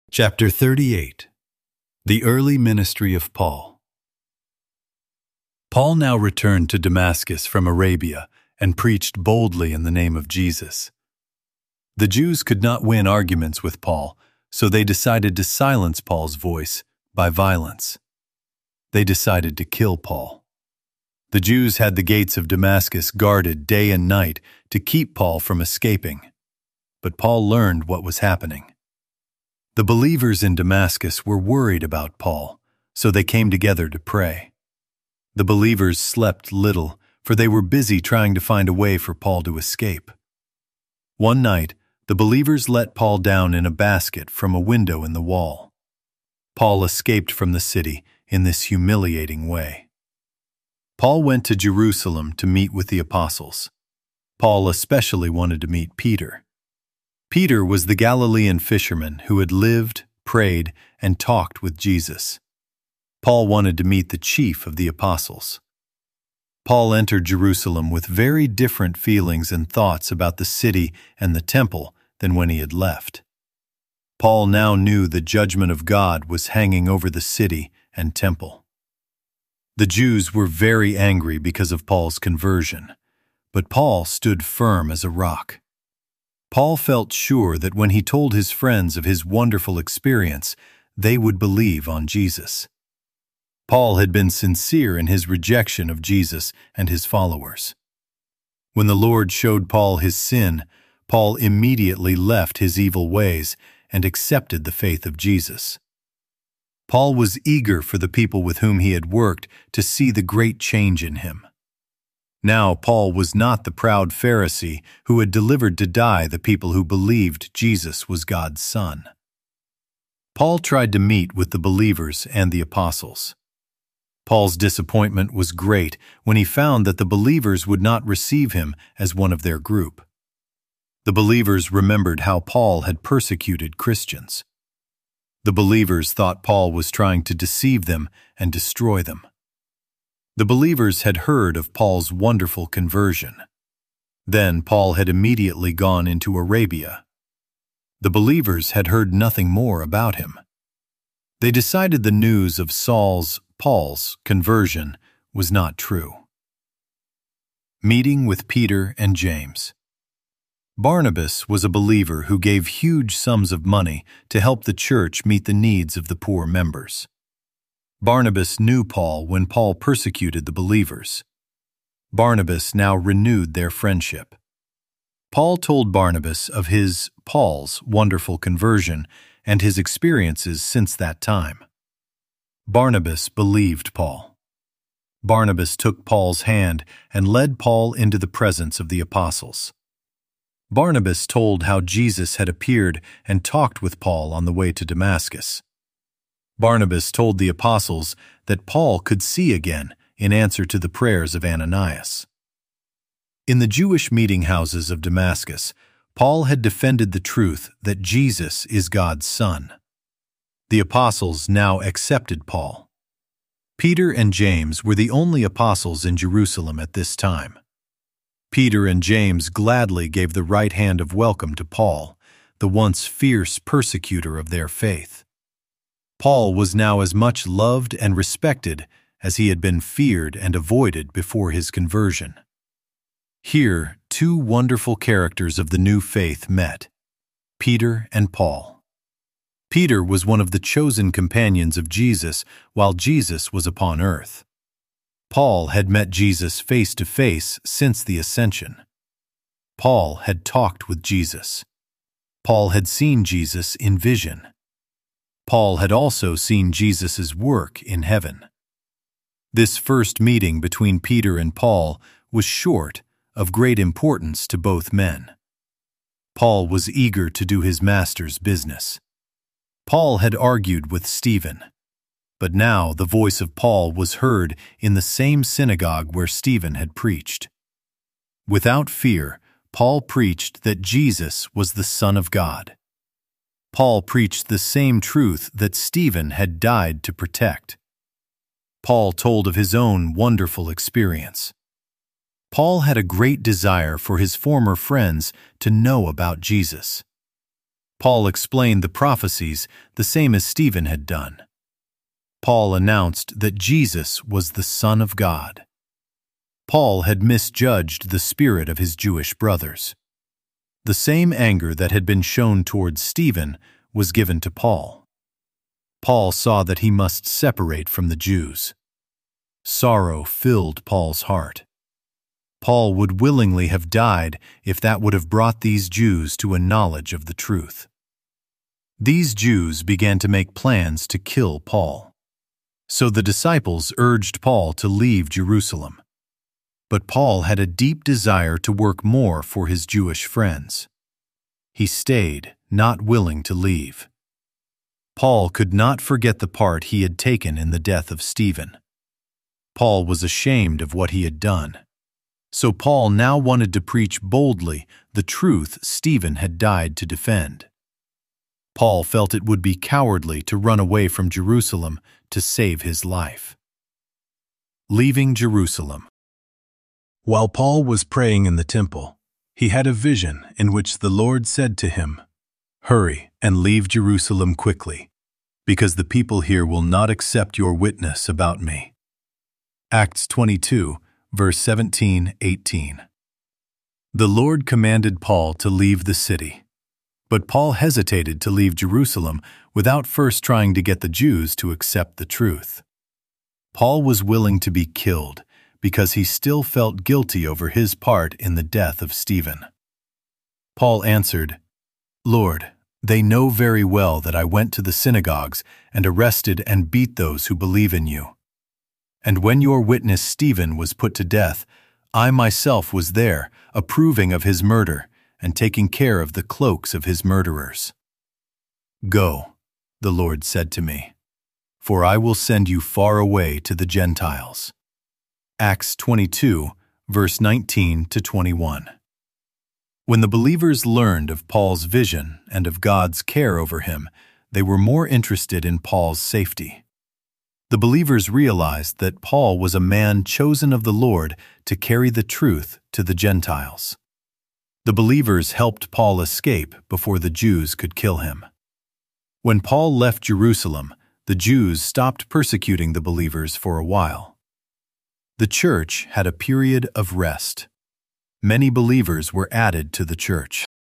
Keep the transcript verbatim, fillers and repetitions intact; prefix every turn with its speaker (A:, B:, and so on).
A: Chapter thirty-eight. The Early Ministry of Paul. Paul now returned to Damascus from Arabia and preached boldly in the name of Jesus. The Jews could not win arguments with Paul, so they decided to silence Paul's voice by violence. They decided to kill Paul. The Jews had the gates of Damascus guarded day and night to keep Paul from escaping. But Paul learned what was happening. The believers in Damascus were worried about Paul, so they came together to pray. The believers slept little, for they were busy trying to find a way for Paul to escape. One night, the believers let Paul down in a basket from a window in the wall. Paul escaped from the city in this humiliating way. Paul went to Jerusalem to meet with the apostles. Paul especially wanted to meet Peter. Peter was the Galilean fisherman who had lived, prayed, and talked with Jesus. Paul wanted to meet the chief of the apostles. Paul entered Jerusalem with very different feelings and thoughts about the city and the temple than when he had left. Paul now knew the judgment of God was hanging over the city and temple. The Jews were very angry because of Paul's conversion, but Paul stood firm as a rock. Paul felt sure that when he told his friends of his wonderful experience, they would believe on Jesus. Paul had been sincere in his rejection of Jesus and his followers. When the Lord showed Paul his sin, Paul immediately left his evil ways and accepted the faith of Jesus. Paul was eager for the people with whom he had worked to see the great change in him. Now Paul was not the proud Pharisee who had delivered to die the people who believed Jesus was God's Son. Paul tried to meet with the believers and the apostles. Paul's disappointment was great when he found that the believers would not receive him as one of their group. The believers remembered how Paul had persecuted Christians. The believers thought Paul was trying to deceive them and destroy them. The believers had heard of Paul's wonderful conversion. Then Paul had immediately gone into Arabia. The believers had heard nothing more about him. They decided the news of Saul's, Paul's, conversion was not true. Meeting with Peter and James. Barnabas was a believer who gave huge sums of money to help the church meet the needs of the poor members. Barnabas knew Paul when Paul persecuted the believers. Barnabas now renewed their friendship. Paul told Barnabas of his, Paul's, wonderful conversion and his experiences since that time. Barnabas believed Paul. Barnabas took Paul's hand and led Paul into the presence of the apostles. Barnabas told how Jesus had appeared and talked with Paul on the way to Damascus. Barnabas told the apostles that Paul could see again in answer to the prayers of Ananias. In the Jewish meeting houses of Damascus, Paul had defended the truth that Jesus is God's Son. The apostles now accepted Paul. Peter and James were the only apostles in Jerusalem at this time. Peter and James gladly gave the right hand of welcome to Paul, the once fierce persecutor of their faith. Paul was now as much loved and respected as he had been feared and avoided before his conversion. Here, two wonderful characters of the new faith met, Peter and Paul. Peter was one of the chosen companions of Jesus while Jesus was upon earth. Paul had met Jesus face to face since the ascension. Paul had talked with Jesus. Paul had seen Jesus in vision. Paul had also seen Jesus' work in heaven. This first meeting between Peter and Paul was short, of great importance to both men. Paul was eager to do his master's business. Paul had argued with Stephen, but now the voice of Paul was heard in the same synagogue where Stephen had preached. Without fear, Paul preached that Jesus was the Son of God. Paul preached the same truth that Stephen had died to protect. Paul told of his own wonderful experience. Paul had a great desire for his former friends to know about Jesus. Paul explained the prophecies the same as Stephen had done. Paul announced that Jesus was the Son of God. Paul had misjudged the spirit of his Jewish brothers. The same anger that had been shown towards Stephen was given to Paul. Paul saw that he must separate from the Jews. Sorrow filled Paul's heart. Paul would willingly have died if that would have brought these Jews to a knowledge of the truth. These Jews began to make plans to kill Paul. So the disciples urged Paul to leave Jerusalem. But Paul had a deep desire to work more for his Jewish friends. He stayed, not willing to leave. Paul could not forget the part he had taken in the death of Stephen. Paul was ashamed of what he had done. So Paul now wanted to preach boldly the truth Stephen had died to defend. Paul felt it would be cowardly to run away from Jerusalem to save his life. Leaving Jerusalem. While Paul was praying in the temple, he had a vision in which the Lord said to him, "Hurry and leave Jerusalem quickly, because the people here will not accept your witness about me." Acts twenty-two, verse seventeen to eighteen. The Lord commanded Paul to leave the city, but Paul hesitated to leave Jerusalem without first trying to get the Jews to accept the truth. Paul was willing to be killed because he still felt guilty over his part in the death of Stephen. Paul answered, "Lord, they know very well that I went to the synagogues and arrested and beat those who believe in you. And when your witness Stephen was put to death, I myself was there, approving of his murder and taking care of the cloaks of his murderers. Go, the Lord said to me, for I will send you far away to the Gentiles." Acts twenty-two, verse nineteen to twenty-one. When the believers learned of Paul's vision and of God's care over him, they were more interested in Paul's safety. The believers realized that Paul was a man chosen of the Lord to carry the truth to the Gentiles. The believers helped Paul escape before the Jews could kill him. When Paul left Jerusalem, the Jews stopped persecuting the believers for a while. The church had a period of rest. Many believers were added to the church.